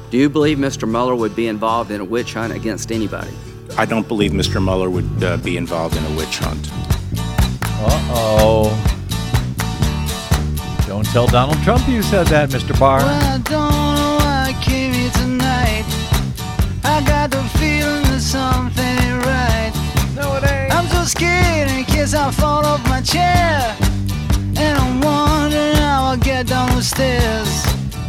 Do you believe Mr. Mueller would be involved in a witch hunt against anybody? I don't believe Mr. Mueller would be involved in a witch hunt. Uh-oh. Don't tell Donald Trump you said that, Mr. Barr. Well, I don't know why I came here tonight. I got the feeling that something ain't right. No, it ain't. I'm so scared in case I fall off my chair. And I'm wondering how I'll get down the stairs.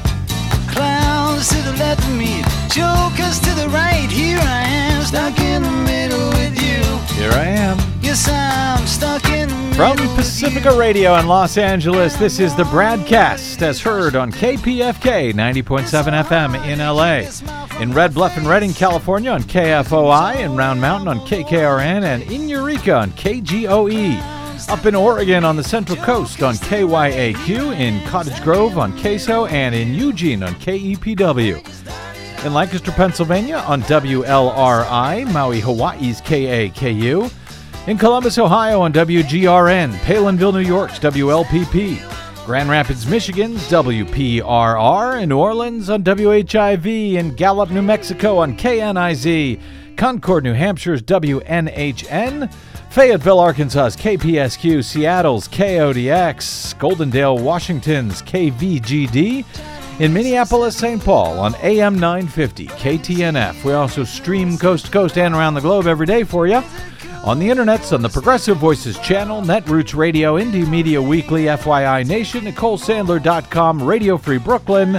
Clowns to the left of me, jokers to the right. Here I am, stuck in the middle with you. Here I am. Yes, I'm stuck in the middle From with Pacifica you. Radio in Los Angeles, this is the Bradcast, as heard on KPFK 90.7 FM in LA. In Red Bluff and Redding, California on KFOI, in Round Mountain on KKRN, and in Eureka on KGOE. Up in Oregon on the Central Coast on KYAQ, in Cottage Grove on KSO, and in Eugene on KEPW. In Lancaster, Pennsylvania on WLRI, Maui, Hawaii's KAKU. In Columbus, Ohio on WGRN, Palinville, New York's WLPP. Grand Rapids, Michigan's WPRR. In New Orleans on WHIV. In Gallup, New Mexico on KNIZ. Concord, New Hampshire's WNHN. Fayetteville, Arkansas's KPSQ, Seattle's KODX, Goldendale, Washington's KVGD, in Minneapolis, St. Paul on AM 950 KTNF. We also stream coast to coast and around the globe every day for you on the internets, on the Progressive Voices channel, Netroots Radio, Indie Media Weekly, FYI Nation, NicoleSandler.com, Radio Free Brooklyn,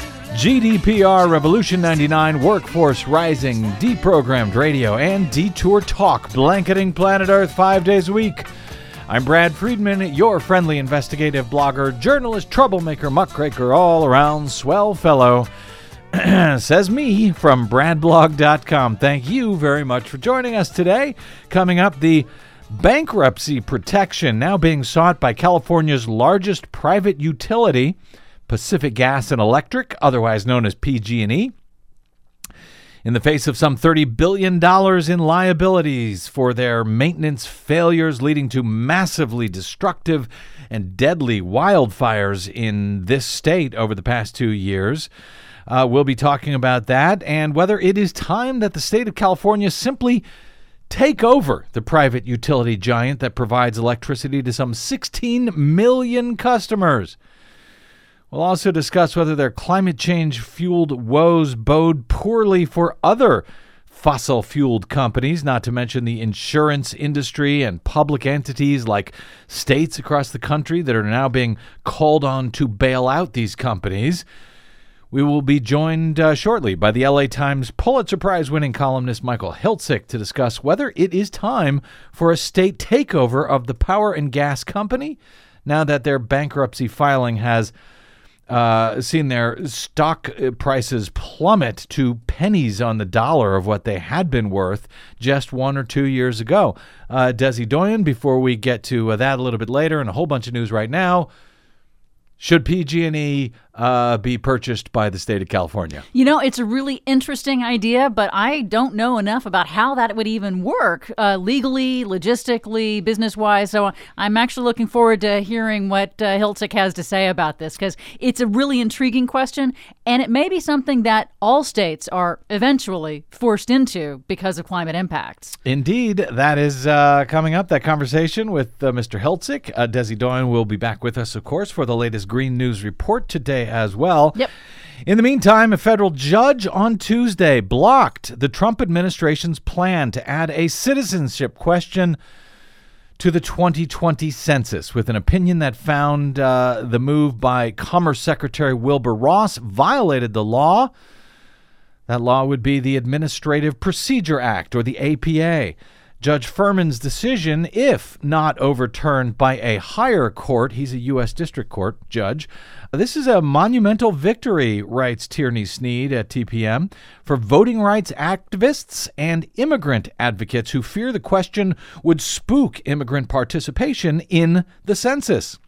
GDPR, Revolution 99, Workforce Rising, Deprogrammed Radio, and Detour Talk, blanketing planet Earth 5 days a week. I'm Brad Friedman, your friendly investigative blogger, journalist, troublemaker, muckraker, all-around swell fellow. Says me from bradblog.com. Thank you very much for joining us today. Coming up, the bankruptcy protection now being sought by California's largest private utility, Pacific Gas and Electric, otherwise known as PG&E, in the face of some $30 billion in liabilities for their maintenance failures, leading to massively destructive and deadly wildfires in this state over the past 2 years. We'll be talking about that and whether it is time that the state of California simply take over the private utility giant that provides electricity to some 16 million customers. We'll also discuss whether their climate change-fueled woes bode poorly for other fossil-fueled companies, not to mention the insurance industry and public entities like states across the country that are now being called on to bail out these companies. We will be joined shortly by the LA Times Pulitzer Prize-winning columnist Michael Hiltzik to discuss whether it is time for a state takeover of the power and gas company now that their bankruptcy filing has seen their stock prices plummet to pennies on the dollar of what they had been worth just 1 or 2 years ago. Desi Doyen, before we get to that a little bit later and a whole bunch of news right now, should PG&E be purchased by the state of California? You know, it's a really interesting idea, but I don't know enough about how that would even work legally, logistically, business-wise. So I'm actually looking forward to hearing what Hiltzik has to say about this, because it's a really intriguing question, and it may be something that all states are eventually forced into because of climate impacts. Indeed. That is coming up, that conversation with Mr. Hiltzik. Desi Doyen will be back with us, of course, for the latest Green News Report today as well. Yep. In the meantime, a federal judge on Tuesday blocked the Trump administration's plan to add a citizenship question to the 2020 census, with an opinion that found the move by Commerce Secretary Wilbur Ross violated the law. That law would be the Administrative Procedure Act, or the APA. Judge Furman's decision, if not overturned by a higher court — he's a U.S. District Court judge — this is a monumental victory, writes Tierney Sneed at TPM, for voting rights activists and immigrant advocates who fear the question would spook immigrant participation in the census.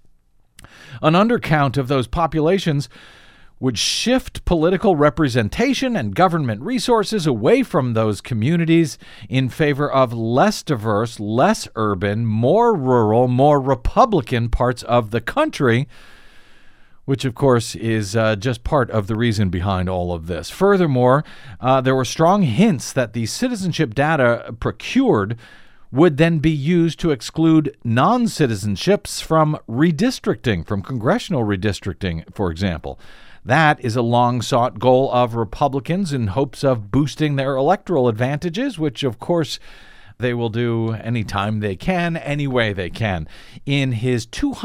An undercount of those populations would shift political representation and government resources away from those communities in favor of less diverse, less urban, more rural, more Republican parts of the country, which, of course, is just part of the reason behind all of this. Furthermore, there were strong hints that the citizenship data procured would then be used to exclude non-citizenships from redistricting, from congressional redistricting, for example. That is a long-sought goal of Republicans in hopes of boosting their electoral advantages, which, of course, they will do anytime they can, any way they can. In his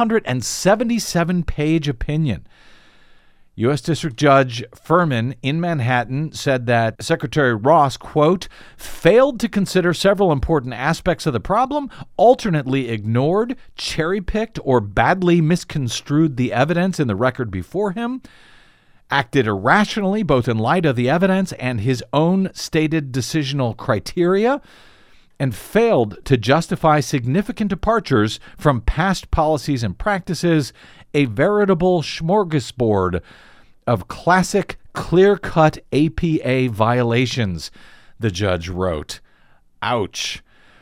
277-page opinion, U.S. District Judge Furman in Manhattan said that Secretary Ross, quote, failed to consider several important aspects of the problem, alternately ignored, cherry-picked, or badly misconstrued the evidence in the record before him, acted irrationally both in light of the evidence and his own stated decisional criteria, and failed to justify significant departures from past policies and practices, a veritable smorgasbord of classic, clear-cut APA violations, the judge wrote. Ouch.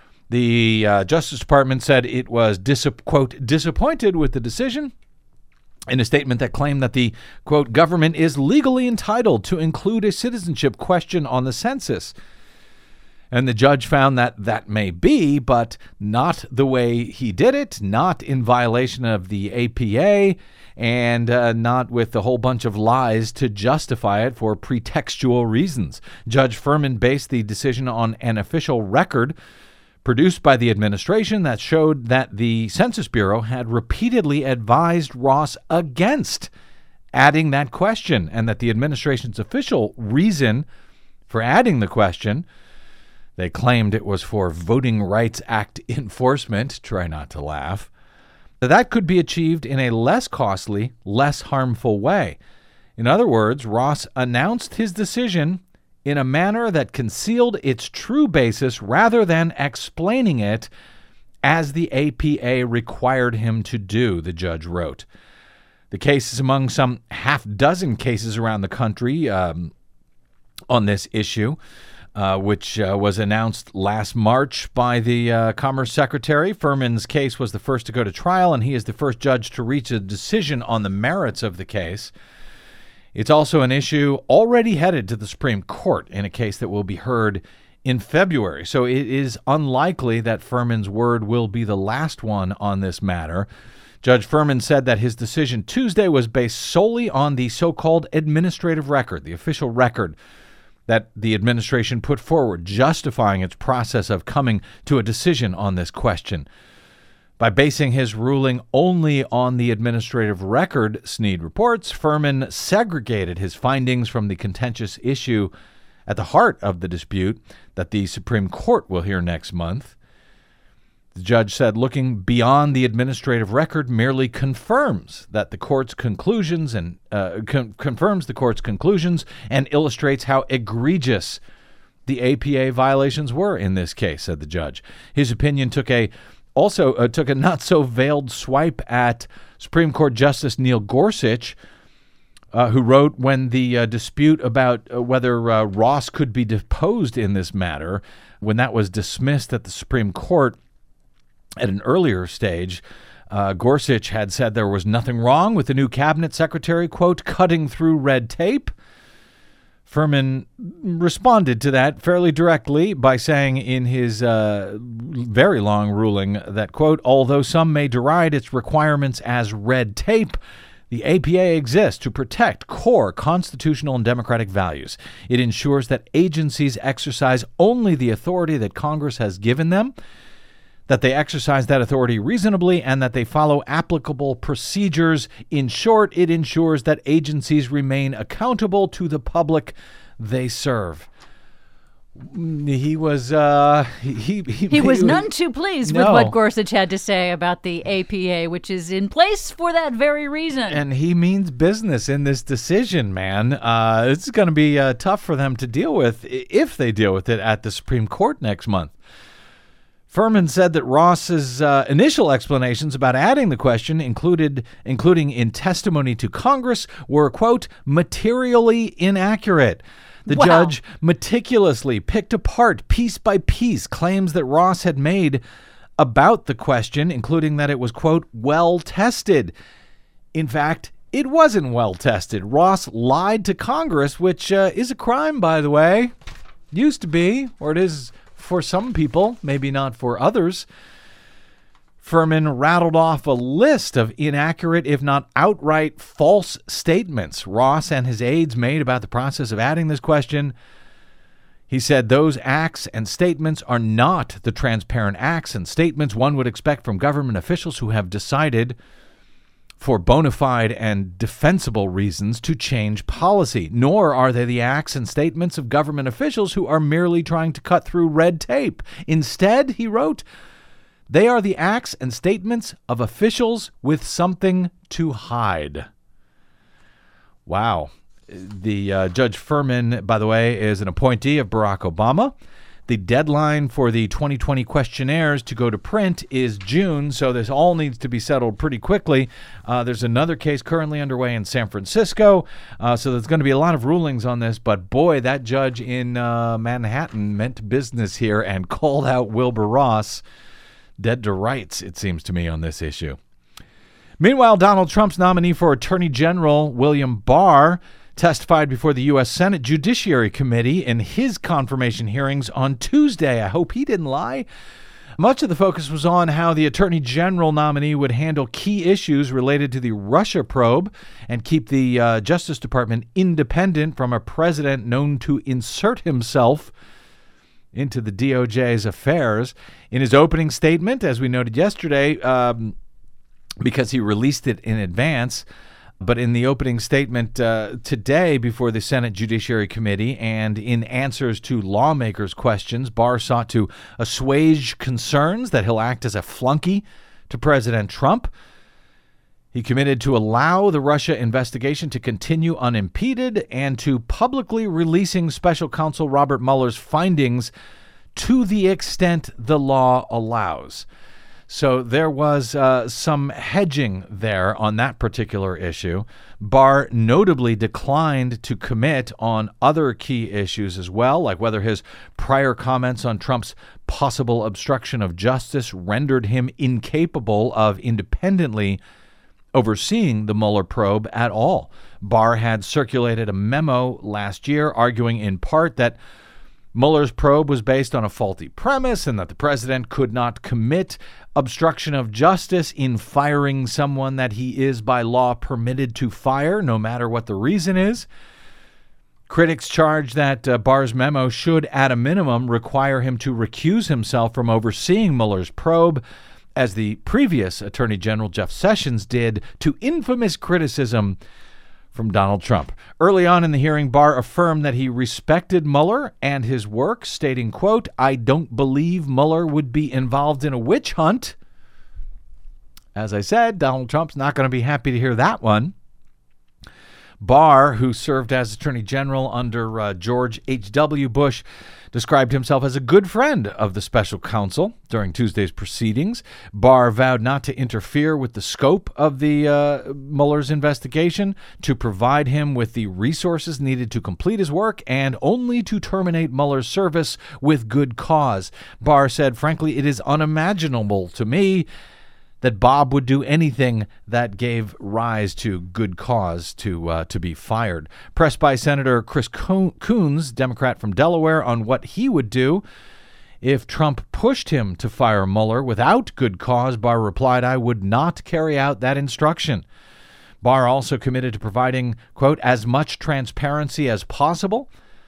The Justice Department said it was, quote, disappointed with the decision in a statement that claimed that the, quote, government is legally entitled to include a citizenship question on the census. And the judge found that that may be, but not the way he did it, not in violation of the APA, and not with a whole bunch of lies to justify it for pretextual reasons. Judge Furman based the decision on an official record produced by the administration that showed that the Census Bureau had repeatedly advised Ross against adding that question, and that the administration's official reason for adding the question, they claimed it was for Voting Rights Act enforcement, try not to laugh, that could be achieved in a less costly, less harmful way. In other words, Ross announced his decision in a manner that concealed its true basis rather than explaining it as the APA required him to do, the judge wrote. The case is among some half-dozen cases around the country on this issue, which was announced last March by the Commerce Secretary. Furman's case was the first to go to trial, and he is the first judge to reach a decision on the merits of the case. It's also an issue already headed to the Supreme Court in a case that will be heard in February. So it is unlikely that Furman's word will be the last one on this matter. Judge Furman said that his decision Tuesday was based solely on the so-called administrative record, the official record that the administration put forward, justifying its process of coming to a decision on this question. By basing his ruling only on the administrative record, Snead reports, Furman segregated his findings from the contentious issue at the heart of the dispute that the Supreme Court will hear next month. The judge said looking beyond the administrative record merely confirms that the court's conclusions and confirms the court's conclusions and illustrates how egregious the APA violations were in this case, said the judge. His opinion took a not-so-veiled swipe at Supreme Court Justice Neil Gorsuch, who wrote when the dispute about whether Ross could be deposed in this matter, when that was dismissed at the Supreme Court at an earlier stage, Gorsuch had said there was nothing wrong with the new cabinet secretary, quote, cutting through red tape. Furman responded to that fairly directly by saying in his very long ruling that, quote, although some may deride its requirements as red tape, the APA exists to protect core constitutional and democratic values. It ensures that agencies exercise only the authority that Congress has given them, that they exercise that authority reasonably, and that they follow applicable procedures. In short, it ensures that agencies remain accountable to the public they serve. He was he was none too pleased with what Gorsuch had to say about the APA, which is in place for that very reason. And he means business in this decision, man. It's going to be tough for them to deal with if they deal with it at the Supreme Court next month. Furman said that Ross's initial explanations about adding the question, including in testimony to Congress, were, quote, materially inaccurate. The judge meticulously picked apart, piece by piece, claims that Ross had made about the question, including that it was, quote, well tested. In fact, It wasn't well tested. Ross lied to Congress, which is a crime, by the way. Used to be, or it is for some people, maybe not for others. Furman rattled off a list of inaccurate, if not outright false statements Ross and his aides made about the process of adding this question. He said those acts and statements are not the transparent acts and statements one would expect from government officials who have decided for bona fide and defensible reasons to change policy, nor are they the acts and statements of government officials who are merely trying to cut through red tape. Instead, he wrote, they are the acts and statements of officials with something to hide. Wow. The Judge Furman, by the way, is an appointee of Barack Obama. The deadline for the 2020 questionnaires to go to print is June, so this all needs to be settled pretty quickly. There's another case currently underway in San Francisco, so there's going to be a lot of rulings on this. But boy, that judge in Manhattan meant business here and called out Wilbur Ross dead to rights, it seems to me, on this issue. Meanwhile, Donald Trump's nominee for Attorney General, William Barr, testified before the U.S. Senate Judiciary Committee in his confirmation hearings on Tuesday. I hope he didn't lie. Much of the focus was on how the Attorney General nominee would handle key issues related to the Russia probe and keep the Justice Department independent from a president known to insert himself into the DOJ's affairs. In his opening statement, as we noted yesterday, because he released it in advance, but in the opening statement today before the Senate Judiciary Committee and in answers to lawmakers' questions, Barr sought to assuage concerns that he'll act as a flunky to President Trump. He committed to allow the Russia investigation to continue unimpeded and to publicly releasing Special Counsel Robert Mueller's findings to the extent the law allows. So there was some hedging there on that particular issue. Barr notably declined to commit on other key issues as well, like whether his prior comments on Trump's possible obstruction of justice rendered him incapable of independently overseeing the Mueller probe at all. Barr had circulated a memo last year arguing in part that Mueller's probe was based on a faulty premise and that the president could not commit obstruction of justice in firing someone that he is by law permitted to fire, no matter what the reason is. Critics charge that Barr's memo should, at a minimum, require him to recuse himself from overseeing Mueller's probe, as the previous Attorney General Jeff Sessions did, to infamous criticism from Donald Trump. Early on in the hearing, Barr affirmed that he respected Mueller and his work, stating, quote, "I don't believe Mueller would be involved in a witch hunt." As I said, Donald Trump's not going to be happy to hear that one. Barr, who served as Attorney General under George H.W. Bush, described himself as a good friend of the special counsel during Tuesday's proceedings. Barr vowed not to interfere with the scope of the Mueller's investigation, to provide him with the resources needed to complete his work, and only to terminate Mueller's service with good cause. Barr said, "Frankly, it is unimaginable to me that Bob would do anything that gave rise to good cause to be fired." Pressed by Senator Chris Coons, Democrat from Delaware, on what he would do if Trump pushed him to fire Mueller without good cause, Barr replied, "I would not carry out that instruction." Barr also committed to providing, quote, "as much transparency as possible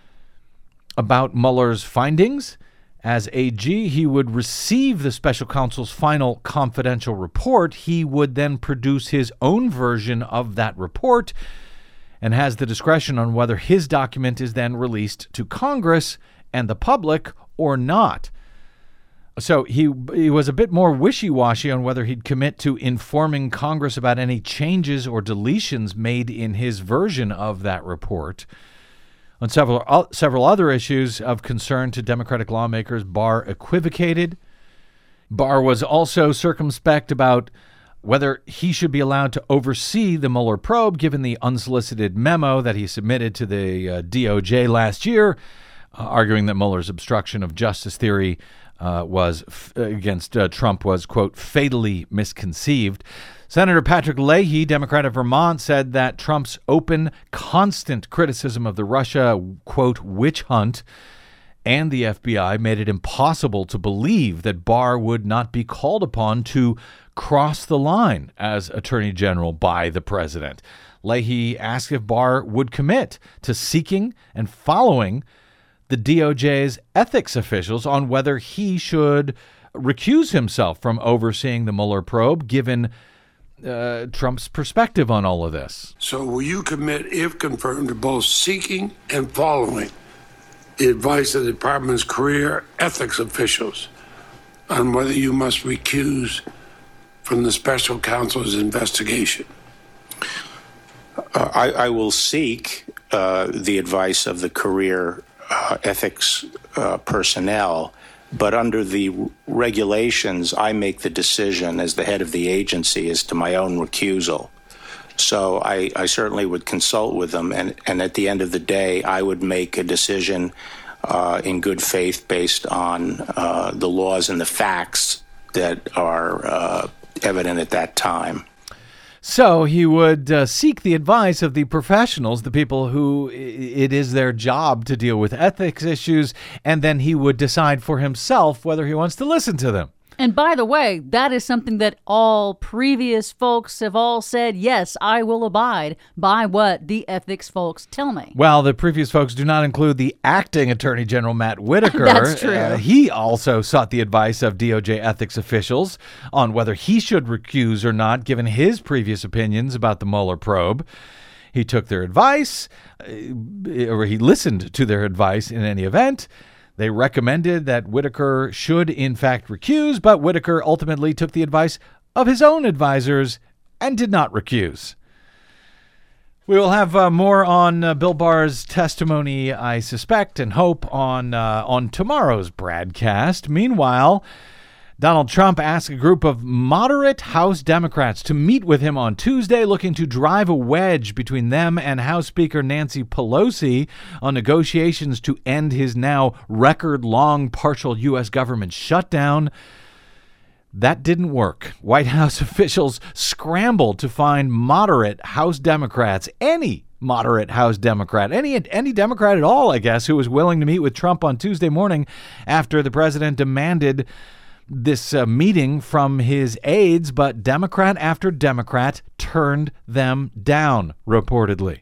about Mueller's findings. As AG, he would receive the special counsel's final confidential report. He would then produce his own version of that report and has the discretion on whether his document is then released to Congress and the public or not." So he was a bit more wishy-washy on whether he'd commit to informing Congress about any changes or deletions made in his version of that report. On several other issues of concern to Democratic lawmakers, Barr equivocated. Barr was also circumspect about whether he should be allowed to oversee the Mueller probe, given the unsolicited memo that he submitted to the DOJ last year, arguing that Mueller's obstruction of justice theory against Trump was, quote, fatally misconceived. Senator Patrick Leahy, Democrat of Vermont, said that Trump's open, constant criticism of the Russia, quote, witch hunt and the FBI made it impossible to believe that Barr would not be called upon to cross the line as Attorney General by the president. Leahy asked if Barr would commit to seeking and following the DOJ's ethics officials on whether he should recuse himself from overseeing the Mueller probe, given Trump's perspective on all of this. So will you commit, if confirmed, to both seeking and following the advice of the department's career ethics officials on whether you must recuse from the special counsel's investigation? I will seek the advice of the career ethics personnel, but under the regulations, I make the decision as the head of the agency as to my own recusal. So I certainly would consult with them, and at the end of the day, I would make a decision in good faith based on the laws and the facts that are evident at that time. So he would seek the advice of the professionals, the people who it is their job to deal with ethics issues, and then he would decide for himself whether he wants to listen to them. And by the way, that is something that all previous folks have all said, yes, I will abide by what the ethics folks tell me. Well, the previous folks do not include the acting Attorney General, Matt Whitaker. That's true. He also sought the advice of DOJ ethics officials on whether he should recuse or not, given his previous opinions about the Mueller probe. He took their advice, or he listened to their advice in any event. They recommended that Whitaker should, in fact, recuse, but Whitaker ultimately took the advice of his own advisors and did not recuse. We will have more on Bill Barr's testimony, I suspect and hope, on tomorrow's broadcast. Meanwhile, Donald Trump asked a group of moderate House Democrats to meet with him on Tuesday, looking to drive a wedge between them and House Speaker Nancy Pelosi on negotiations to end his now record-long partial U.S. government shutdown. That didn't work. White House officials scrambled to find moderate House Democrats, any moderate House Democrat, any Democrat at all, I guess, who was willing to meet with Trump on Tuesday morning after the president demanded this meeting from his aides, but Democrat after Democrat turned them down, reportedly.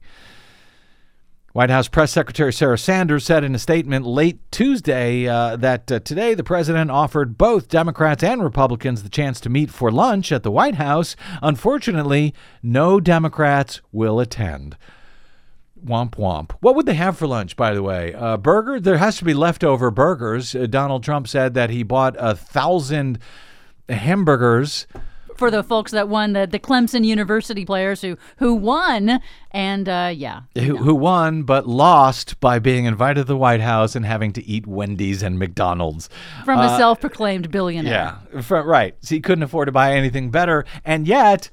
White House Press Secretary Sarah Sanders said in a statement late Tuesday that today the president offered both Democrats and Republicans the chance to meet for lunch at the White House. Unfortunately, no Democrats will attend. Womp womp. What would they have for lunch, by the way? Burger? There has to be leftover burgers. Donald Trump said that he bought 1,000 hamburgers for the folks that won, the Clemson University players who won, and who won but lost by being invited to the White House and having to eat Wendy's and McDonald's from a self-proclaimed billionaire. Yeah, right. So he couldn't afford to buy anything better, and yet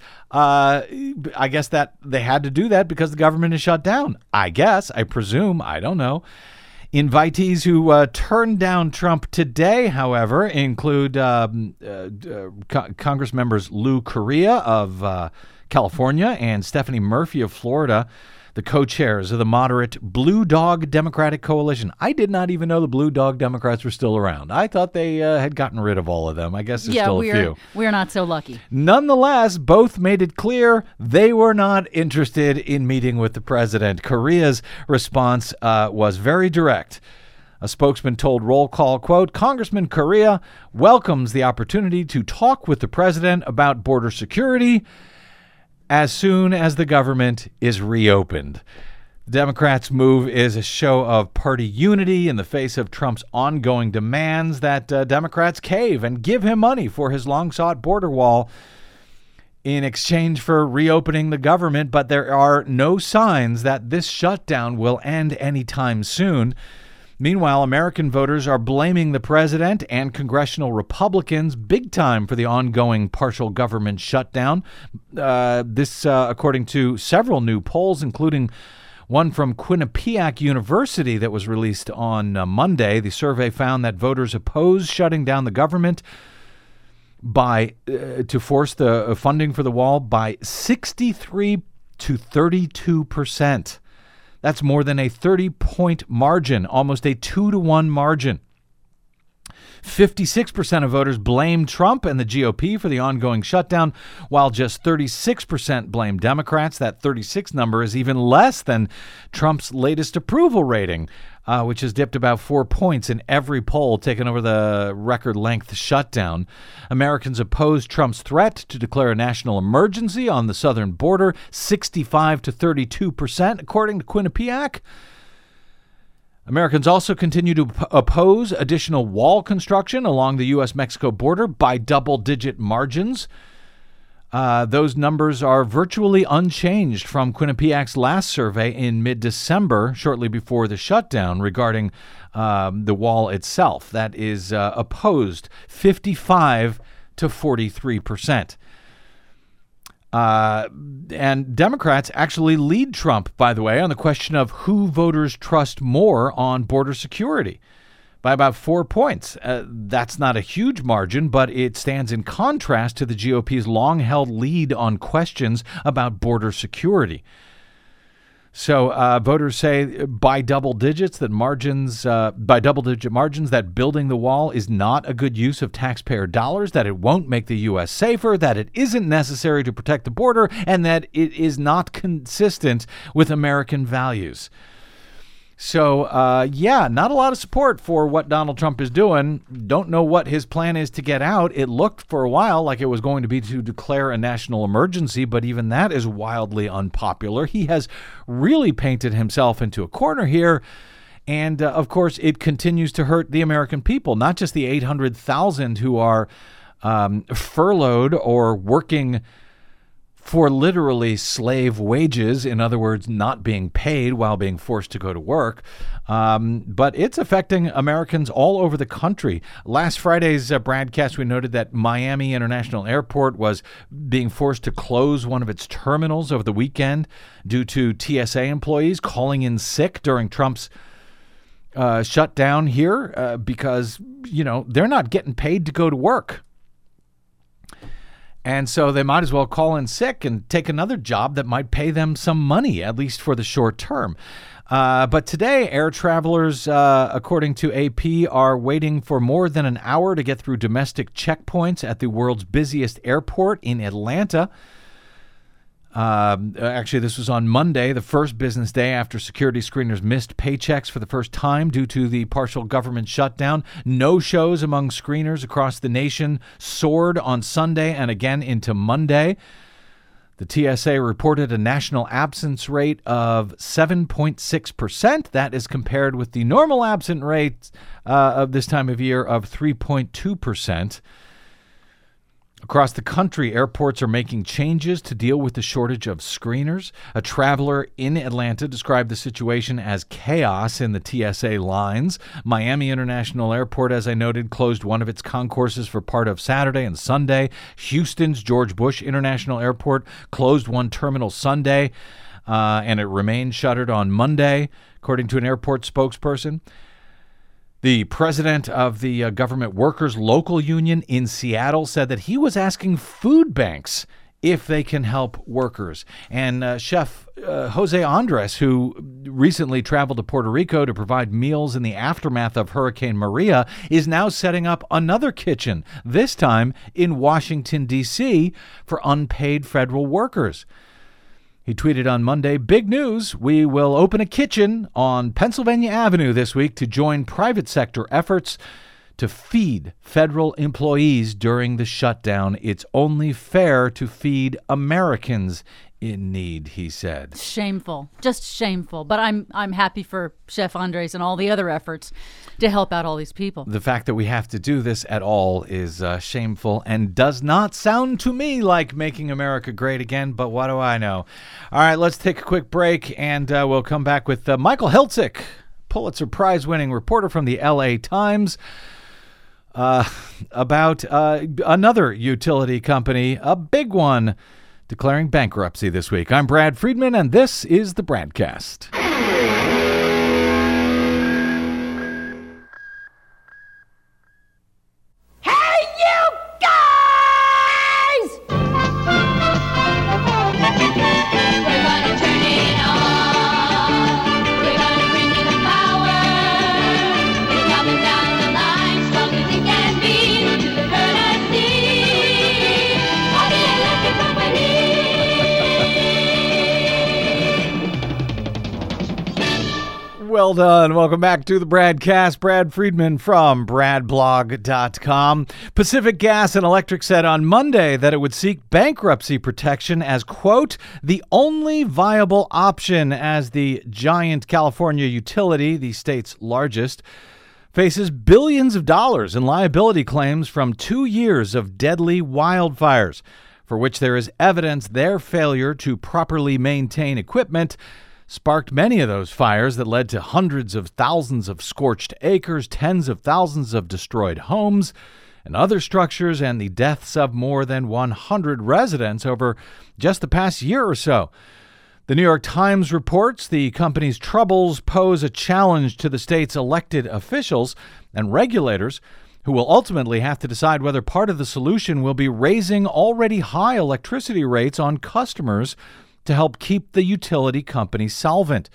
I guess that they had to do that because the government is shut down. I presume, I don't know. Invitees who turned down Trump today, however, include Congress members Lou Correa of California and Stephanie Murphy of Florida, the co-chairs of the moderate Blue Dog Democratic Coalition. I did not even know the Blue Dog Democrats were still around. I thought they had gotten rid of all of them. I guess there's still a few. We're not so lucky. Nonetheless, both made it clear they were not interested in meeting with the president. Correa's response was very direct. A spokesman told Roll Call, quote, Congressman Correa welcomes the opportunity to talk with the president about border security as soon as the government is reopened. The Democrats' move is a show of party unity in the face of Trump's ongoing demands that Democrats cave and give him money for his long-sought border wall in exchange for reopening the government, but there are no signs that this shutdown will end anytime soon. Meanwhile, American voters are blaming the president and congressional Republicans big time for the ongoing partial government shutdown. This, according to several new polls, including One from Quinnipiac University that was released on Monday. The survey found that voters oppose shutting down the government to force the funding for the wall by 63 to 32%. That's more than a 30-point margin, almost a 2-to-1 margin. 56% of voters blame Trump and the GOP for the ongoing shutdown, while just 36% blame Democrats. That 36 number is even less than Trump's latest approval rating, which has dipped about 4 points in every poll taken over the record-length shutdown. Americans oppose Trump's threat to declare a national emergency on the southern border, 65 to 32%, according to Quinnipiac. Americans also continue to oppose additional wall construction along the U.S.-Mexico border by double-digit margins. Those numbers are virtually unchanged from Quinnipiac's last survey in mid-December, shortly before the shutdown, regarding the wall itself. That is opposed 55 to 43%. And Democrats actually lead Trump, by the way, on the question of who voters trust more on border security by about 4 points. That's not a huge margin, but it stands in contrast to the GOP's long-held lead on questions about border security. So voters say by double-digit margins that building the wall is not a good use of taxpayer dollars, that it won't make the U.S. safer, that it isn't necessary to protect the border, and that it is not consistent with American values. So, not a lot of support for what Donald Trump is doing. Don't know what his plan is to get out. It looked for a while like it was going to be to declare a national emergency, but even that is wildly unpopular. He has really painted himself into a corner here. And, of course, it continues to hurt the American people, not just the 800,000 who are furloughed or working for literally slave wages, in other words, not being paid while being forced to go to work. But it's affecting Americans all over the country. Last Friday's broadcast, we noted that Miami International Airport was being forced to close one of its terminals over the weekend due to TSA employees calling in sick during Trump's shutdown here because, they're not getting paid to go to work. And so they might as well call in sick and take another job that might pay them some money, at least for the short term. But today, air travelers, according to AP, are waiting for more than an hour to get through domestic checkpoints at the world's busiest airport in Atlanta. Actually, this was on Monday, the first business day after security screeners missed paychecks for the first time due to the partial government shutdown. No-shows among screeners across the nation soared on Sunday and again into Monday. The TSA reported a national absence rate of 7.6%. That is compared with the normal absent rate of this time of year of 3.2%. Across the country, airports are making changes to deal with the shortage of screeners. A traveler in Atlanta described the situation as chaos in the TSA lines. Miami International Airport, as I noted, closed one of its concourses for part of Saturday and Sunday. Houston's George Bush International Airport closed one terminal Sunday, and it remained shuttered on Monday, according to an airport spokesperson. The president of the Government Workers Local Union in Seattle said that he was asking food banks if they can help workers. And Chef Jose Andres, who recently traveled to Puerto Rico to provide meals in the aftermath of Hurricane Maria, is now setting up another kitchen, this time in Washington, D.C., for unpaid federal workers. He tweeted on Monday, "Big news, we will open a kitchen on Pennsylvania Avenue this week to join private sector efforts to feed federal employees during the shutdown. It's only fair to feed Americans in need," he said. Shameful, just shameful. But I'm happy for Chef Andres and all the other efforts to help out all these people. The fact that we have to do this at all is shameful and does not sound to me like making America great again, but what do I know? All right, let's take a quick break, and we'll come back with Michael Hiltzik, Pulitzer Prize-winning reporter from the L.A. Times, about another utility company, a big one, declaring bankruptcy this week. I'm Brad Friedman, and this is the Bradcast. Well done. Welcome back to the Bradcast. Brad Friedman from bradblog.com. Pacific Gas and Electric said on Monday that it would seek bankruptcy protection as, quote, the only viable option as the giant California utility, the state's largest, faces billions of dollars in liability claims from 2 years of deadly wildfires, for which there is evidence their failure to properly maintain equipment sparked many of those fires that led to hundreds of thousands of scorched acres, tens of thousands of destroyed homes and other structures, and the deaths of more than 100 residents over just the past year or so. The New York Times reports the company's troubles pose a challenge to the state's elected officials and regulators, who will ultimately have to decide whether part of the solution will be raising already high electricity rates on customers to help keep the utility company solvent.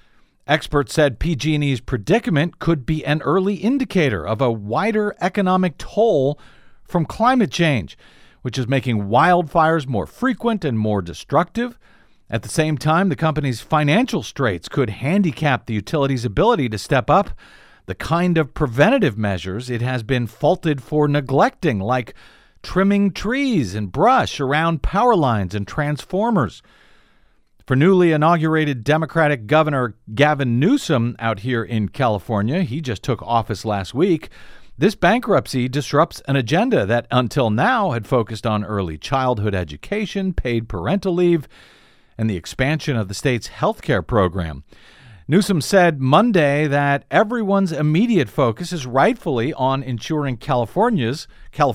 Experts said PG&E's predicament could be an early indicator of a wider economic toll from climate change, which is making wildfires more frequent and more destructive. At the same time, the company's financial straits could handicap the utility's ability to step up the kind of preventative measures it has been faulted for neglecting, like trimming trees and brush around power lines and transformers. For newly inaugurated Democratic Governor Gavin Newsom out here in California, he just took office last week, this bankruptcy disrupts an agenda that until now had focused on early childhood education, paid parental leave, and the expansion of the state's health care program. Newsom said Monday that everyone's immediate focus is rightfully on ensuring Californians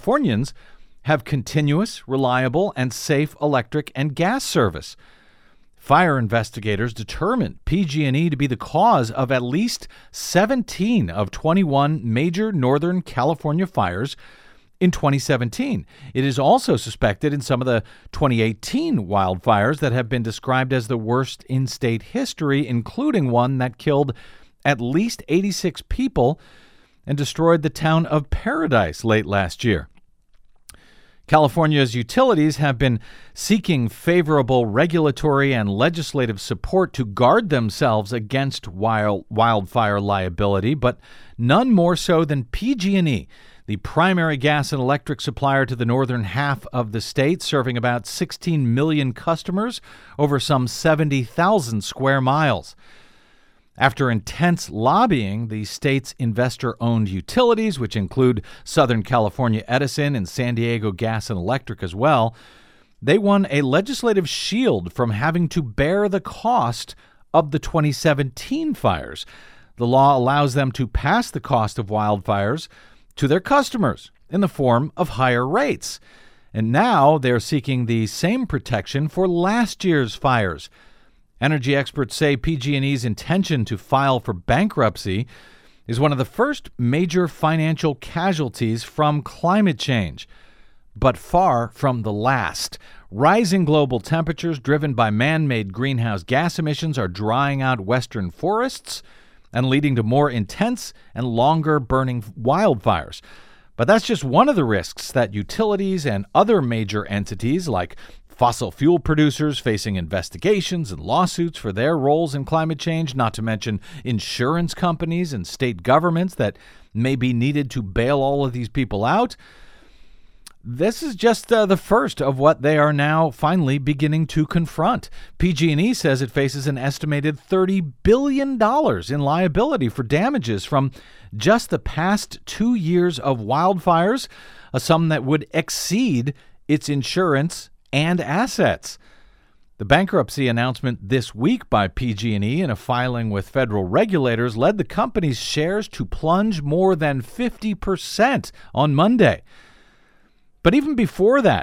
have continuous, reliable, and safe electric and gas service. Fire investigators determined PG&E to be the cause of at least 17 of 21 major Northern California fires in 2017. It is also suspected in some of the 2018 wildfires that have been described as the worst in state history, including one that killed at least 86 people and destroyed the town of Paradise late last year. California's utilities have been seeking favorable regulatory and legislative support to guard themselves against wildfire liability, but none more so than PG&E, the primary gas and electric supplier to the northern half of the state, serving about 16 million customers over some 70,000 square miles. After intense lobbying, the state's investor-owned utilities, which include Southern California Edison and San Diego Gas and Electric as well, they won a legislative shield from having to bear the cost of the 2017 fires. The law allows them to pass the cost of wildfires to their customers in the form of higher rates. And now they're seeking the same protection for last year's fires. Energy experts say PG&E's intention to file for bankruptcy is one of the first major financial casualties from climate change, but far from the last. Rising global temperatures driven by man-made greenhouse gas emissions are drying out western forests and leading to more intense and longer-burning wildfires. But that's just one of the risks that utilities and other major entities like fossil fuel producers facing investigations and lawsuits for their roles in climate change, not to mention insurance companies and state governments that may be needed to bail all of these people out. This is just the first of what they are now finally beginning to confront. PG&E says it faces an estimated $30 billion in liability for damages from just the past 2 years of wildfires, a sum that would exceed its insurance and assets. The bankruptcy announcement this week by PG&E in a filing with federal regulators led the company's shares to plunge more than 50% on Monday. But even before that,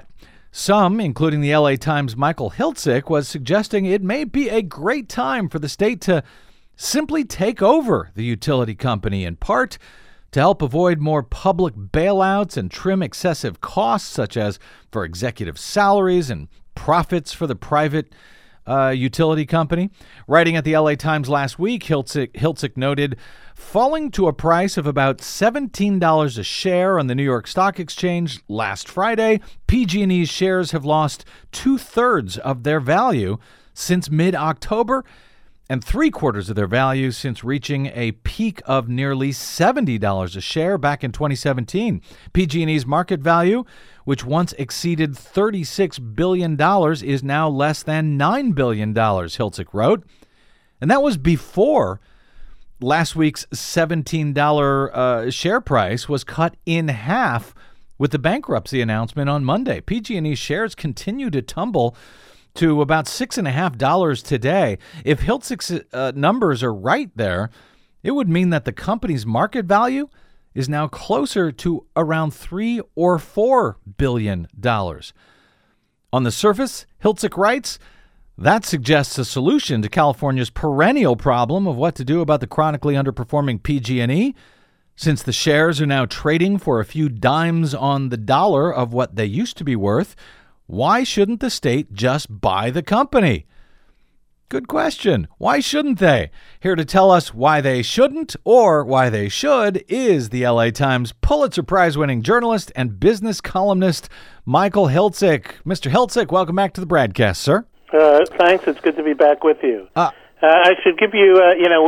Some, including the LA Times' Michael Hiltzik, was suggesting it may be a great time for the state to simply take over the utility company, in part to help avoid more public bailouts and trim excessive costs, such as for executive salaries and profits for the private utility company. Writing at the LA Times last week, Hiltzik noted, falling to a price of about $17 a share on the New York Stock Exchange last Friday, PG&E's shares have lost 2/3 of their value since mid-October and 3/4 of their value since reaching a peak of nearly $70 a share back in 2017. PG&E's market value, which once exceeded $36 billion, is now less than $9 billion, Hiltzik wrote. And that was before last week's $17 share price was cut in half with the bankruptcy announcement on Monday. PG&E shares continue to tumble to about $6.50 today. If Hiltzik's numbers are right there, it would mean that the company's market value is now closer to around $3 or $4 billion. On the surface, Hiltzik writes, that suggests a solution to California's perennial problem of what to do about the chronically underperforming PG&E. Since the shares are now trading for a few dimes on the dollar of what they used to be worth, why shouldn't the state just buy the company? Good question. Why shouldn't they? Here to tell us why they shouldn't or why they should is the LA Times Pulitzer Prize-winning journalist and business columnist Michael Hiltzik. Mr. Hiltzik, welcome back to the BradCast, sir. Thanks. It's good to be back with you. I should give you,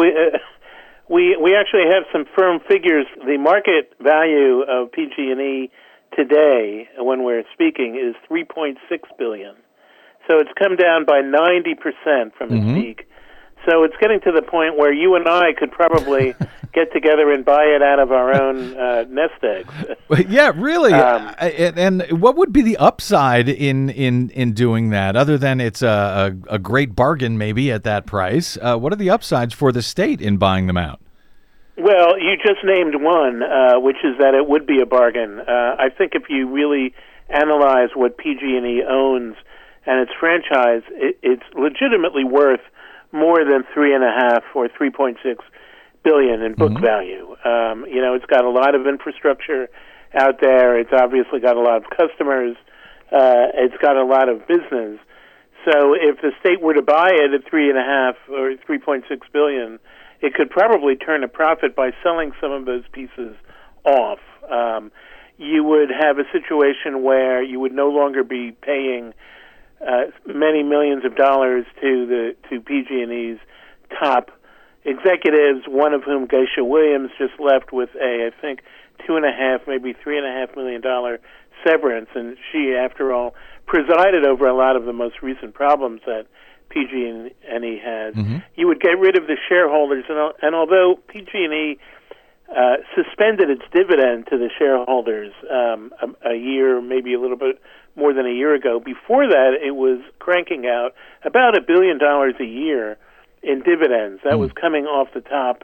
we actually have some firm figures. The market value of PG&E today, when we're speaking, is $3.6 billion. So it's come down by 90% from its peak. So it's getting to the point where you and I could probably get together and buy it out of our own nest eggs. Yeah, really. And what would be the upside in doing that, other than it's a great bargain maybe at that price? What are the upsides for the state in buying them out? Well, you just named one, which is that it would be a bargain. I think if you really analyze what PG&E owns and its franchise, it's legitimately worth more than $3.5 or $3.6 billion in book value. It's got a lot of infrastructure out there. It's obviously got a lot of customers. It's got a lot of business. So if the state were to buy it at $3.5 or $3.6 billion, it could probably turn a profit by selling some of those pieces off. You would have a situation where you would no longer be paying many millions of dollars to PG&E's top executives, one of whom, Geisha Williams, just left with I think $2.5, maybe $3.5 million severance, and she, after all, presided over a lot of the most recent problems that PG&E has. You would get rid of the shareholders, and although PG&E suspended its dividend to the shareholders a year, maybe a little bit more than a year ago, before that it was cranking out about $1 billion a year in dividends. That was coming off the top.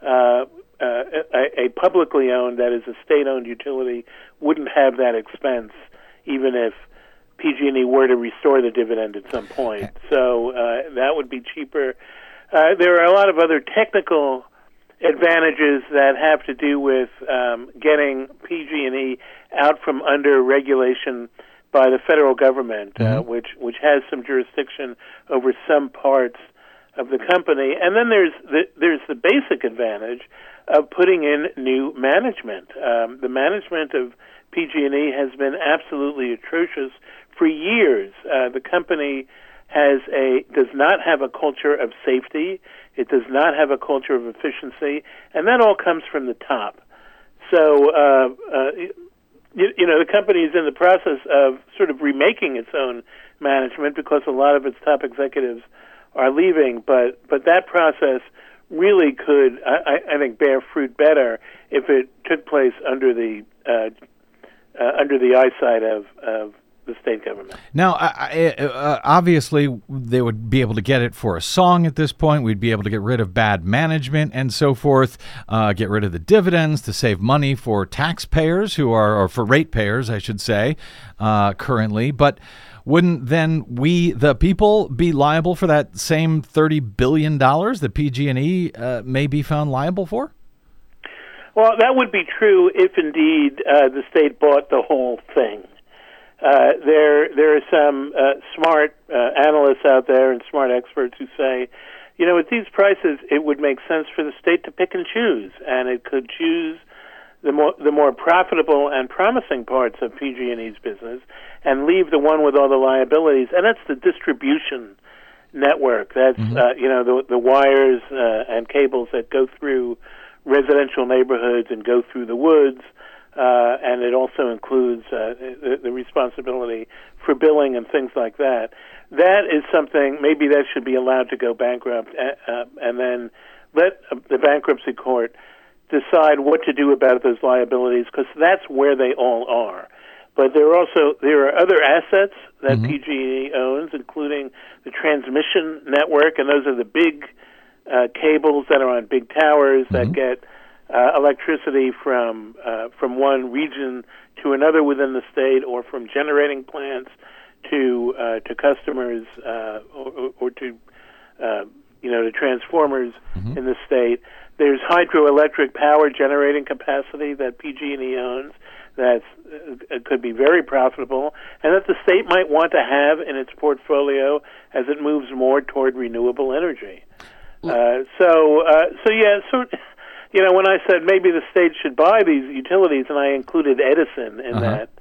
A publicly owned, that is a state-owned utility, wouldn't have that expense even if PG&E were to restore the dividend at some point. So that would be cheaper. There are a lot of other technical advantages that have to do with getting PG&E out from under regulation by the federal government, which has some jurisdiction over some parts of the company. And then there's the basic advantage of putting in new management. The management of PG&E has been absolutely atrocious for years. The company does not have a culture of safety. It does not have a culture of efficiency, and that all comes from the top. So, the company is in the process of sort of remaking its own management because a lot of its top executives are leaving. But that process really could, I think, bear fruit better if it took place under the eyesight of the state government. Now, obviously, they would be able to get it for a song at this point. We'd be able to get rid of bad management and so forth, get rid of the dividends to save money for taxpayers or for ratepayers, I should say, currently. But wouldn't then we, the people, be liable for that same $30 billion that PG&E may be found liable for? Well, that would be true if indeed the state bought the whole thing. There are some smart analysts out there and smart experts who say, at these prices, it would make sense for the state to pick and choose, and it could choose the more profitable and promising parts of PG&E's business and leave the one with all the liabilities, and that's the distribution network. That's the wires and cables that go through residential neighborhoods and go through the woods, and it also includes the responsibility for billing and things like that. That is something, maybe that should be allowed to go bankrupt, and then let the bankruptcy court decide what to do about those liabilities, because that's where they all are. But there are other assets that PG&E owns, including the transmission network, and those are the big cables that are on big towers that get electricity from one region to another within the state, or from generating plants to customers or to transformers in the state. There's hydroelectric power generating capacity that PG&E owns that could be very profitable, and that the state might want to have in its portfolio as it moves more toward renewable energy. When I said maybe the state should buy these utilities, and I included Edison in that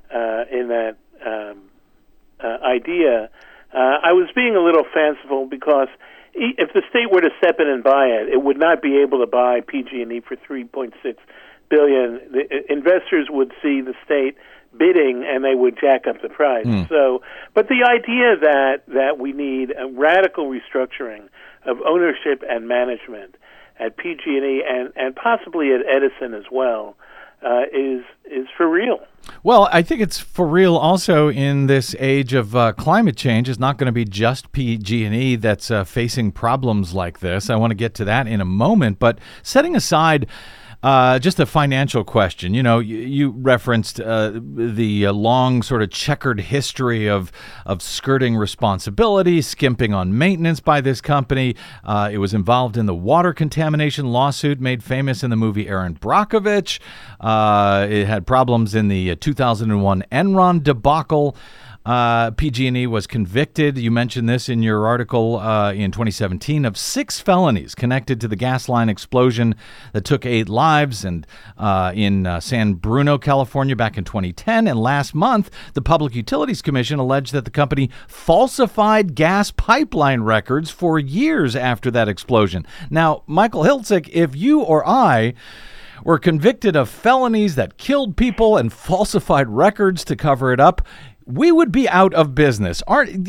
idea, I was being a little fanciful, because if the state were to step in and buy it, it would not be able to buy PG&E for $3.6 billion. The investors would see the state bidding, and they would jack up the price. But the idea that we need a radical restructuring of ownership and management at PG&E and possibly at Edison as well is for real. Well, I think it's for real also in this age of climate change. It's not going to be just PG&E that's facing problems like this. I want to get to that in a moment. But setting aside just a financial question, you referenced the long sort of checkered history of skirting responsibility, skimping on maintenance by this company. It was involved in the water contamination lawsuit made famous in the movie Erin Brockovich. It had problems in the 2001 Enron debacle. PG&E was convicted, you mentioned this in your article in 2017, of 6 felonies connected to the gas line explosion that took 8 lives and in San Bruno, California back in 2010. And last month, the Public Utilities Commission alleged that the company falsified gas pipeline records for years after that explosion. Now, Michael Hiltzik, if you or I were convicted of felonies that killed people and falsified records to cover it up, we would be out of business. Can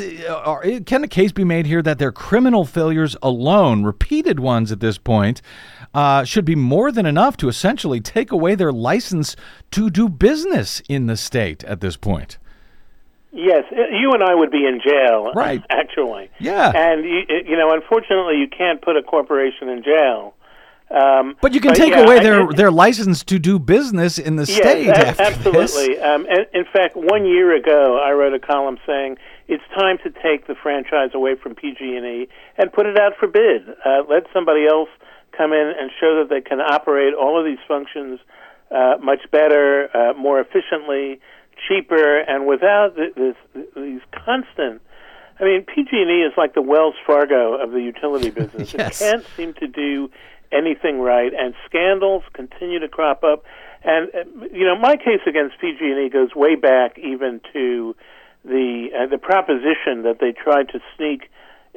a case be made here that their criminal failures alone, repeated ones at this point, should be more than enough to essentially take away their license to do business in the state at this point? Yes, you and I would be in jail, right? Actually, yeah. And unfortunately, you can't put a corporation in jail. But you can take away their license to do business in the state. Yes, absolutely. And in fact, 1 year ago, I wrote a column saying it's time to take the franchise away from PG&E and put it out for bid. Let somebody else come in and show that they can operate all of these functions much better, more efficiently, cheaper, and without these constant. I mean, PG&E is like the Wells Fargo of the utility business. Yes. It can't seem to do anything right, and scandals continue to crop up. And my case against PG&E goes way back even to the proposition that they tried to sneak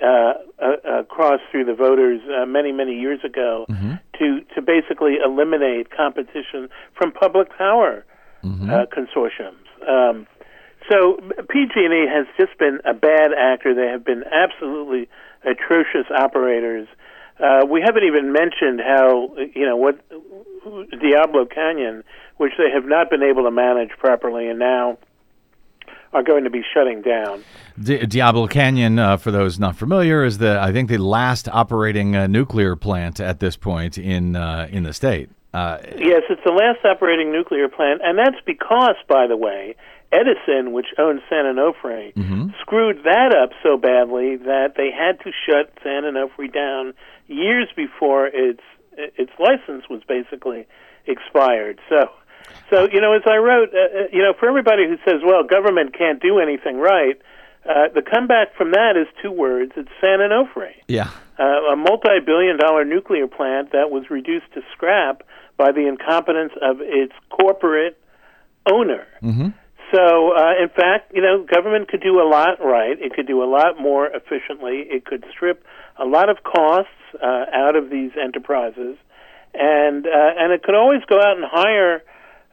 across through the voters many years ago to basically eliminate competition from public power consortiums. So PG&E has just been a bad actor. They have been absolutely atrocious operators. We haven't even mentioned how, what Diablo Canyon, which they have not been able to manage properly, and now are going to be shutting down. Diablo Canyon, for those not familiar, is I think the last operating nuclear plant at this point in the state. Yes, it's the last operating nuclear plant, and that's because, by the way, Edison, which owns San Onofre, screwed that up so badly that they had to shut San Onofre down years before its license was basically expired. So as I wrote, for everybody who says, well, government can't do anything right, the comeback from that is two words. It's San Onofre. Yeah. A multi-billion-dollar nuclear plant that was reduced to scrap by the incompetence of its corporate owner. Mm-hmm. So, in fact, government could do a lot right. It could do a lot more efficiently. It could strip a lot of costs out of these enterprises, and it could always go out and hire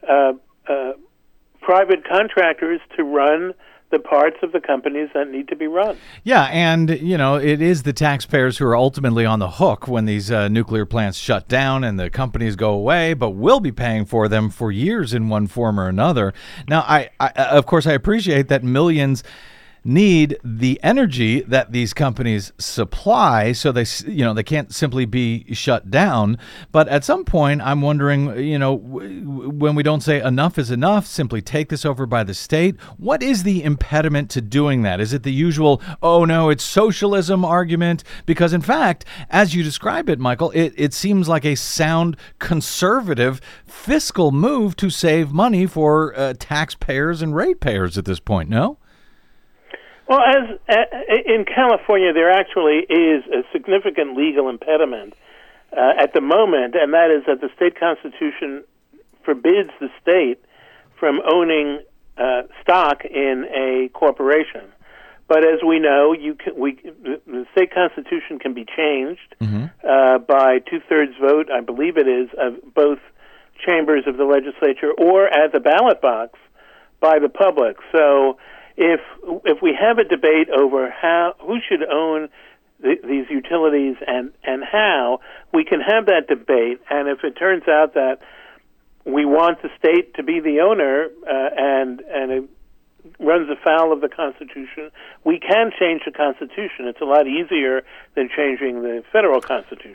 private contractors to run the parts of the companies that need to be run. Yeah, and, it is the taxpayers who are ultimately on the hook when these nuclear plants shut down and the companies go away, but we'll be paying for them for years in one form or another. Now, I of course, I appreciate that millions need the energy that these companies supply, so they can't simply be shut down. But at some point, I'm wondering, when we don't say enough is enough, simply take this over by the state. What is the impediment to doing that? Is it the usual, oh no, it's socialism argument? Because in fact, as you describe it, Michael, it seems like a sound conservative fiscal move to save money for taxpayers and ratepayers at this point, no? Well, as in California, there actually is a significant legal impediment at the moment, and that is that the state constitution forbids the state from stock in a corporation. But as we know, the state constitution can be changed by two-thirds vote, I believe it is, of both chambers of the legislature, or at the ballot box by the public. So if we have a debate over who should own these utilities and how, we can have that debate. And if it turns out that we want the state to be the owner and it runs afoul of the Constitution, we can change the Constitution. It's a lot easier than changing the federal Constitution.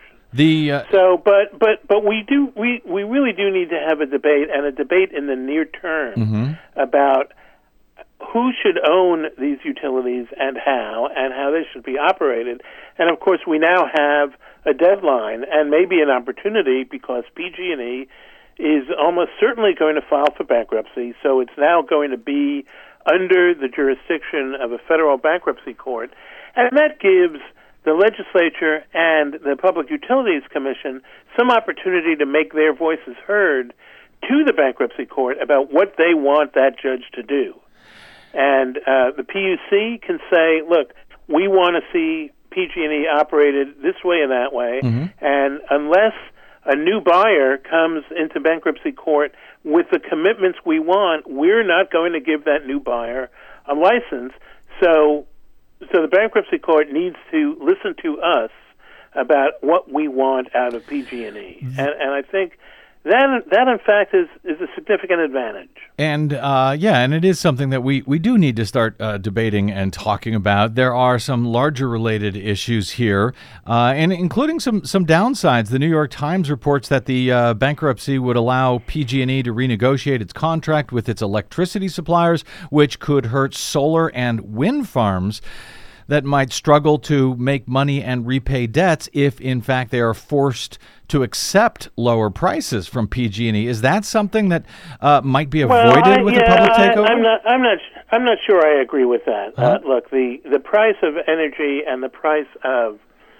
But we really do need to have a debate, and a debate in the near term about who should own these utilities and how they should be operated. And of course, we now have a deadline and maybe an opportunity, because PG&E is almost certainly going to file for bankruptcy. So it's now going to be under the jurisdiction of a federal bankruptcy court, and that gives the legislature and the Public Utilities Commission some opportunity to make their voices heard to the bankruptcy court about what they want that judge to do. And the PUC can say, look, we want to see PG&E operated this way and that way, and unless a new buyer comes into bankruptcy court with the commitments we want, we're not going to give that new buyer a license. So the bankruptcy court needs to listen to us about what we want out of PG&E. And I think that in fact is a significant advantage. And and it is something that we do need to start debating and talking about. There are some larger related issues here, and including some downsides. The New York Times reports that the bankruptcy would allow PG&E to renegotiate its contract with its electricity suppliers, which could hurt solar and wind farms that might struggle to make money and repay debts if, in fact, they are forced to accept lower prices from PG&E. Is that something that might be avoided with a public takeover? I'm not sure I agree with that. Look, the price of energy and the price of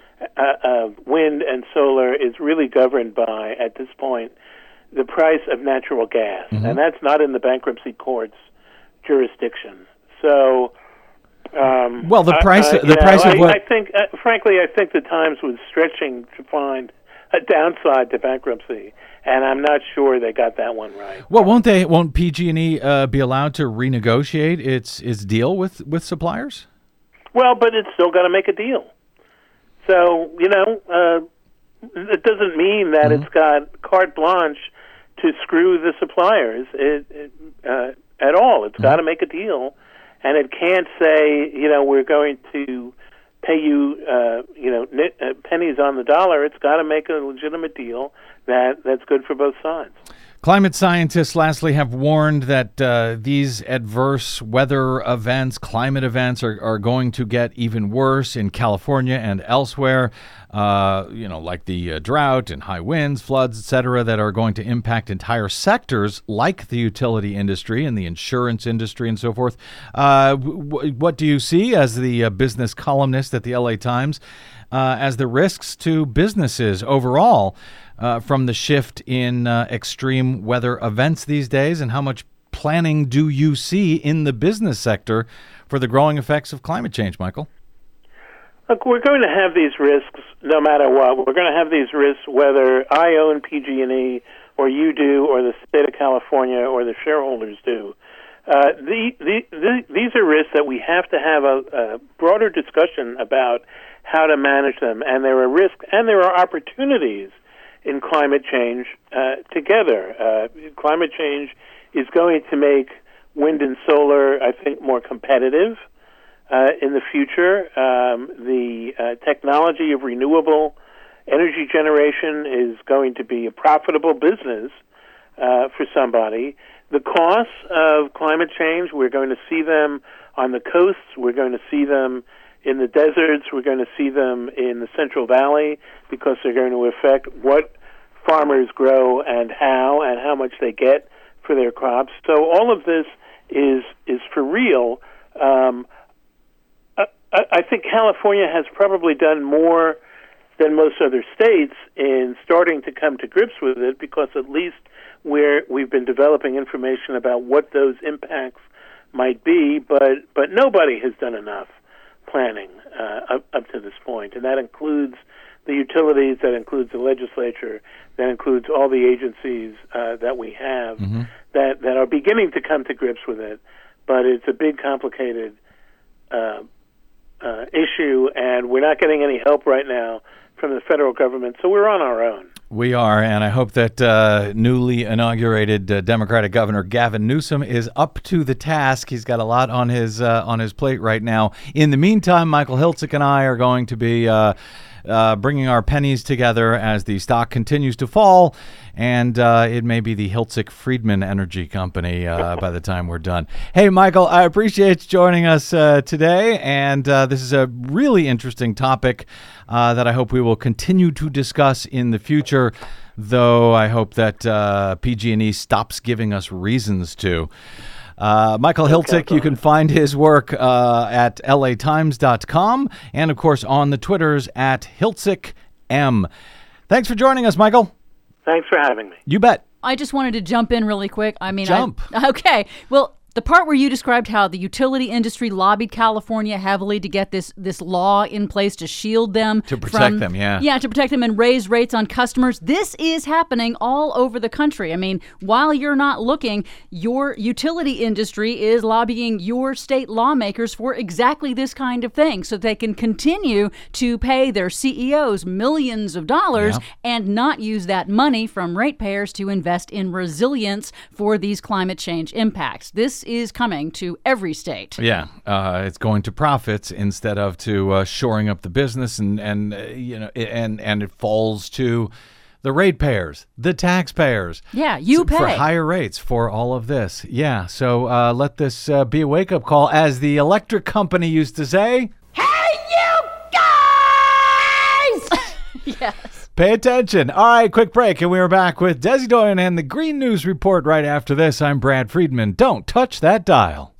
wind and solar is really governed by, at this point, the price of natural gas, and that's not in the bankruptcy court's jurisdiction. So. The price of what? I think, frankly, the Times was stretching to find a downside to bankruptcy, and I'm not sure they got that one right. Well, won't PG&E be allowed to renegotiate its deal with suppliers? Well, but it's still got to make a deal. So it doesn't mean that it's got carte blanche to screw the suppliers at all. It's got to make a deal. and it can't say, we're going to pay you, pennies on the dollar. It's got to make a legitimate deal that's good for both sides. Climate scientists, lastly, have warned that these adverse weather events, climate events, are going to get even worse in California and elsewhere, like the drought and high winds, floods, etc., that are going to impact entire sectors like the utility industry and the insurance industry and so forth. What do you see as the business columnist at the LA Times as the risks to businesses overall from the shift in extreme weather events these days, and how much planning do you see in the business sector for the growing effects of climate change, Michael? Look, we're going to have these risks no matter what. We're going to have these risks whether I own PG&E or you do or the state of California or the shareholders do. These are risks that we have to have a broader discussion about how to manage them, and there are risks and there are opportunities in climate change together. Climate change is going to make wind and solar, I think, more competitive in the future. The technology of renewable energy generation is going to be a profitable business for somebody. The costs of climate change, we're going to see them on the coasts. We're going to see them in the deserts. We're going to see them in the Central Valley because they're going to affect what farmers grow and how much they get for their crops. So all of this is for real. I think California has probably done more than most other states in starting to come to grips with it, because at least we've been developing information about what those impacts might be, but nobody has done enough planning up to this point, and that includes the utilities, that includes the legislature, that includes all the agencies that we have that are beginning to come to grips with it. But it's a big, complicated issue, and we're not getting any help right now from the federal government, so we're on our own. We are, and I hope that newly inaugurated Democratic Governor Gavin Newsom is up to the task. He's got a lot on his plate right now. In the meantime, Michael Hiltzik and I are going to be bringing our pennies together as the stock continues to fall, and it may be the Hiltzik-Friedman Energy Company by the time we're done. Hey, Michael, I appreciate you joining us today, and this is a really interesting topic that I hope we will continue to discuss in the future, though I hope that PG&E stops giving us reasons to. Michael Hiltzik, you can find his work at latimes.com and, of course, on the Twitters at HiltzikM. Thanks for joining us, Michael. Thanks for having me. You bet. I just wanted to jump in really quick. Jump. Okay. Well, the part where you described how the utility industry lobbied California heavily to get this law in place to shield them. To protect them, yeah. Yeah, to protect them and raise rates on customers. This is happening all over the country. I mean, while you're not looking, your utility industry is lobbying your state lawmakers for exactly this kind of thing, so they can continue to pay their CEOs millions of dollars and not use that money from ratepayers to invest in resilience for these climate change impacts. This is coming to every state. Yeah, it's going to profits instead of to shoring up the business, and it falls to the ratepayers, the taxpayers. Yeah, you pay for higher rates for all of this. Yeah, so let this be a wake-up call, as the electric company used to say. Hey, you guys! Yes. Pay attention. All right, quick break, and we are back with Desi Doyen and the Green News Report right after this. I'm Brad Friedman. Don't touch that dial.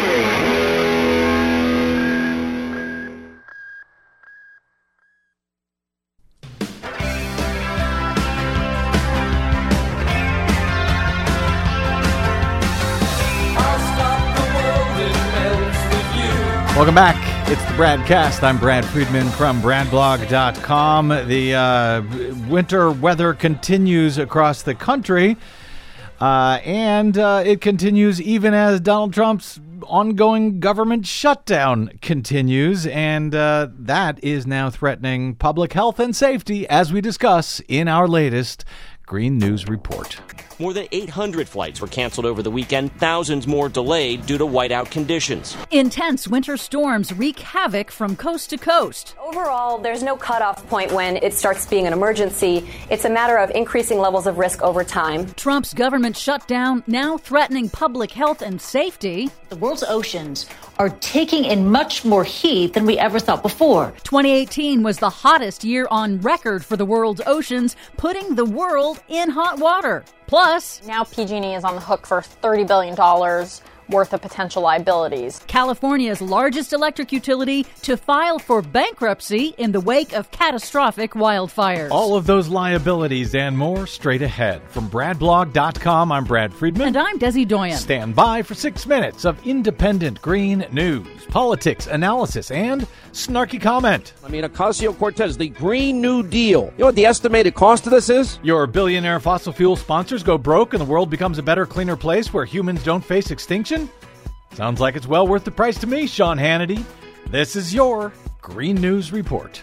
Welcome back. It's the Bradcast. I'm Brad Friedman from BradBlog.com. The winter weather continues across the country, and it continues even as Donald Trump's ongoing government shutdown continues, and that is now threatening public health and safety, as we discuss in our latest Green News Report. More than 800 flights were canceled over the weekend, thousands more delayed due to whiteout conditions. Intense winter storms wreak havoc from coast to coast. Overall, there's no cutoff point when it starts being an emergency. It's a matter of increasing levels of risk over time. Trump's government shutdown now threatening public health and safety. The world's oceans are taking in much more heat than we ever thought before. 2018 was the hottest year on record for the world's oceans, putting the world in hot water. Plus, now PG&E is on the hook for $30 billion worth of potential liabilities. California's largest electric utility to file for bankruptcy in the wake of catastrophic wildfires. All of those liabilities and more straight ahead. From BradBlog.com, I'm Brad Friedman. And I'm Desi Doyen. Stand by for 6 minutes of independent green news, politics, analysis, and snarky comment. I mean, Ocasio-Cortez, the Green New Deal. You know what the estimated cost of this is? Your billionaire fossil fuel sponsors go broke and the world becomes a better, cleaner place where humans don't face extinction? Sounds like it's well worth the price to me, Sean Hannity. This is your Green News Report.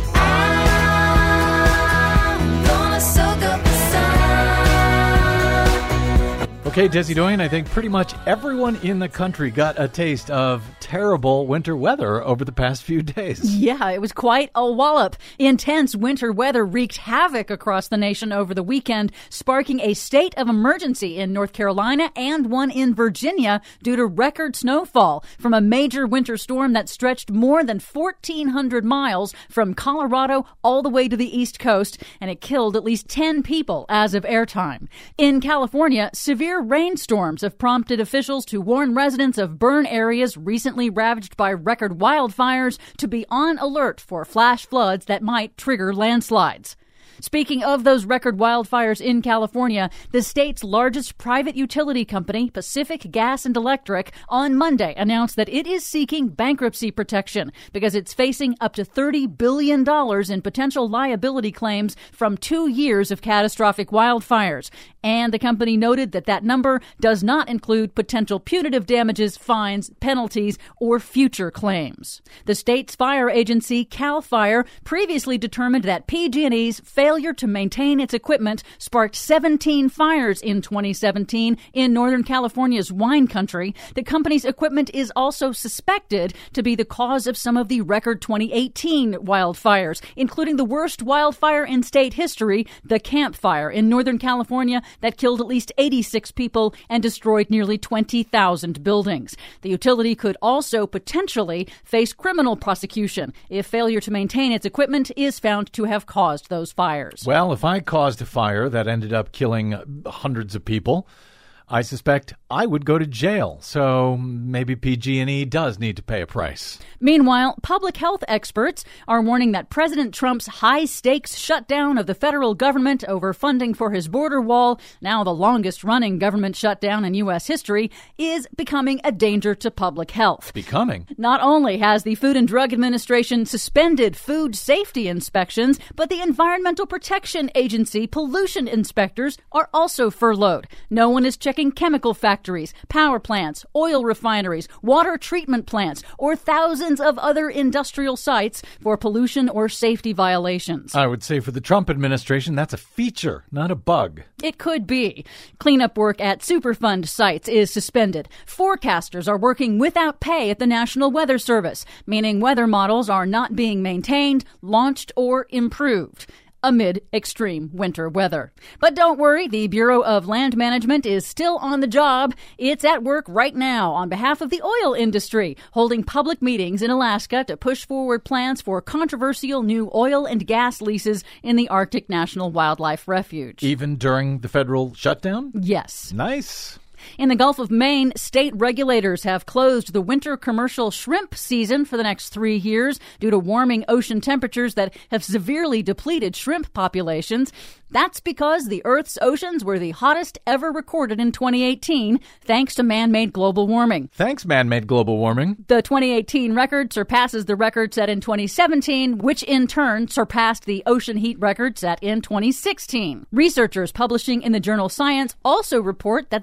Okay, Desi Doyen, I think pretty much everyone in the country got a taste of terrible winter weather over the past few days. Yeah, it was quite a wallop. Intense winter weather wreaked havoc across the nation over the weekend, sparking a state of emergency in North Carolina and one in Virginia due to record snowfall from a major winter storm that stretched more than 1,400 miles from Colorado all the way to the East Coast, and it killed at least 10 people as of airtime. In California, severe rainstorms have prompted officials to warn residents of burn areas recently ravaged by record wildfires to be on alert for flash floods that might trigger landslides. Speaking of those record wildfires in California, the state's largest private utility company, Pacific Gas and Electric, on Monday announced that it is seeking bankruptcy protection because it's facing up to $30 billion in potential liability claims from 2 years of catastrophic wildfires. And the company noted that that number does not include potential punitive damages, fines, penalties, or future claims. The state's fire agency, CAL FIRE, previously determined that PG&E's failure to maintain its equipment sparked 17 fires in 2017 in Northern California's wine country. The company's equipment is also suspected to be the cause of some of the record 2018 wildfires, including the worst wildfire in state history, the Camp Fire in Northern California that killed at least 86 people and destroyed nearly 20,000 buildings. The utility could also potentially face criminal prosecution if failure to maintain its equipment is found to have caused those fires. Well, if I caused a fire that ended up killing hundreds of people, I suspect I would go to jail. So maybe PG&E does need to pay a price. Meanwhile, public health experts are warning that President Trump's high-stakes shutdown of the federal government over funding for his border wall, now the longest-running government shutdown in U.S. history, is becoming a danger to public health. Becoming? Not only has the Food and Drug Administration suspended food safety inspections, but the Environmental Protection Agency pollution inspectors are also furloughed. No one is checking chemical factories, power plants, oil refineries, water treatment plants, or thousands of other industrial sites for pollution or safety violations. I would say for the Trump administration, that's a feature, not a bug. It could be. Cleanup work at Superfund sites is suspended. Forecasters are working without pay at the National Weather Service, meaning weather models are not being maintained, launched, or improved amid extreme winter weather. But don't worry, the Bureau of Land Management is still on the job. It's at work right now on behalf of the oil industry, holding public meetings in Alaska to push forward plans for controversial new oil and gas leases in the Arctic National Wildlife Refuge. Even during the federal shutdown? Yes. Nice. In the Gulf of Maine, state regulators have closed the winter commercial shrimp season for the next 3 years due to warming ocean temperatures that have severely depleted shrimp populations. That's because the Earth's oceans were the hottest ever recorded in 2018, thanks to man-made global warming. Thanks, man-made global warming. The 2018 record surpasses the record set in 2017, which in turn surpassed the ocean heat record set in 2016. Researchers publishing in the journal Science also report that the oceans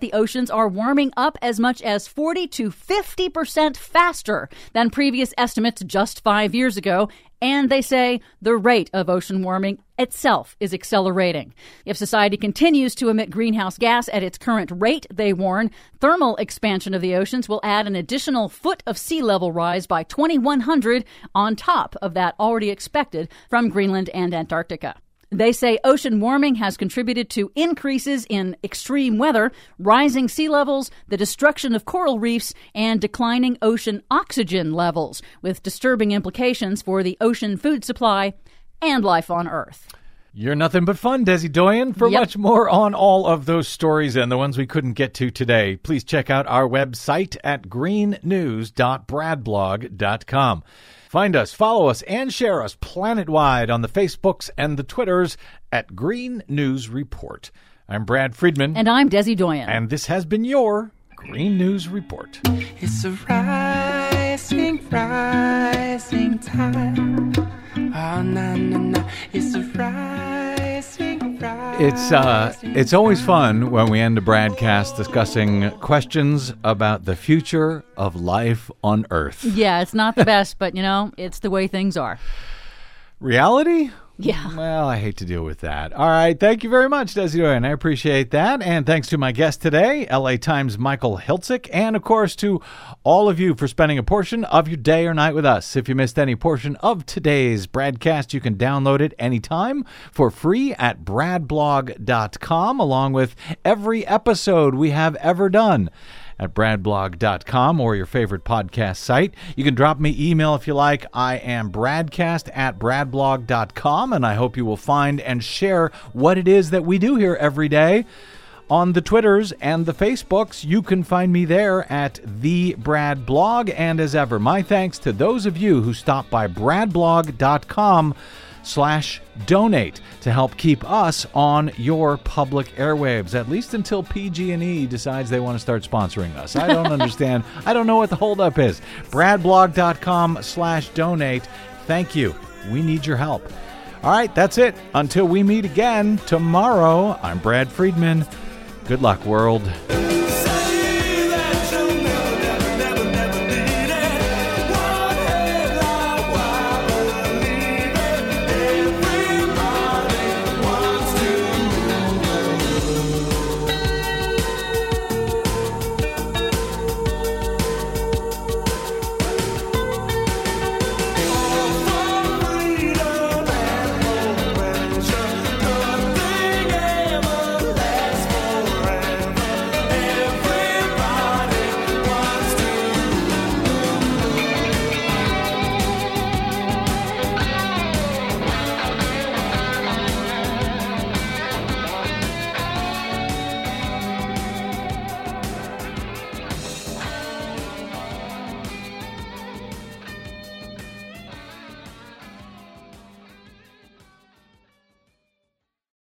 oceans are warming up as much as 40 to 50% faster than previous estimates just 5 years ago. And they say the rate of ocean warming itself is accelerating. If society continues to emit greenhouse gas at its current rate, they warn, thermal expansion of the oceans will add an additional foot of sea level rise by 2100 on top of that already expected from Greenland and Antarctica. They say ocean warming has contributed to increases in extreme weather, rising sea levels, the destruction of coral reefs, and declining ocean oxygen levels, with disturbing implications for the ocean food supply and life on Earth. You're nothing but fun, Desi Doyen. For much more on all of those stories and the ones we couldn't get to today, please check out our website at greennews.bradblog.com. Find us, follow us, and share us planet-wide on the Facebooks and the Twitters at Green News Report. I'm Brad Friedman. And I'm Desi Doyen. And this has been your Green News Report. It's a rising time. Oh, na, na, na. It's a rising. It's always fun when we end a broadcast discussing questions about the future of life on Earth. Yeah, it's not the best, but, it's the way things are. Reality? Yeah. Well, I hate to deal with that. All right. Thank you very much, Desi Doyen. I appreciate that. And thanks to my guest today, LA Times' Michael Hiltzik. And, of course, to all of you for spending a portion of your day or night with us. If you missed any portion of today's broadcast, you can download it anytime for free at bradblog.com, along with every episode we have ever done at bradblog.com or your favorite podcast site. You can drop me email if you like. I am bradcast@bradblog.com, and I hope you will find and share what it is that we do here every day. On the Twitters and the Facebooks, you can find me there at The Brad Blog. And as ever, my thanks to those of you who stop by bradblog.com/donate to help keep us on your public airwaves, at least until PG&E decides they want to start sponsoring us. I don't understand. I don't know what the holdup is. bradblog.com/donate. Thank you. We need your help. All right, that's it. Until we meet again tomorrow, I'm Brad Friedman. Good luck, world.